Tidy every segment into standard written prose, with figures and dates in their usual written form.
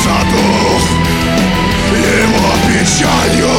задух его печалью.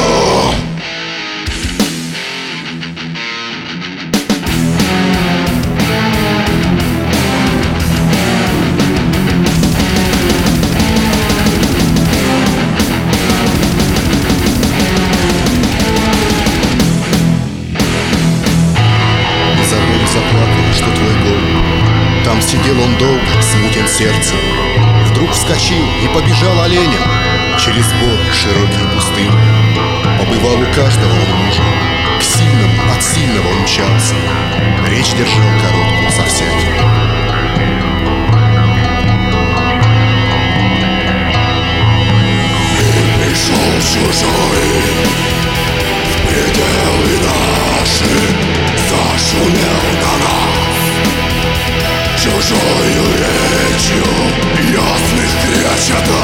Заплакал, что твой гол. Там сидел он долго, смутен сердцем. Вдруг вскочил и побежал оленем через бор широкий и пустынь. Побывал у каждого он мужа, к сильному от сильного он мчался. Речь держал короткую со всяким. Пришел чужой в пределы наши, зашумел на нас чужою речью ясных кречетов.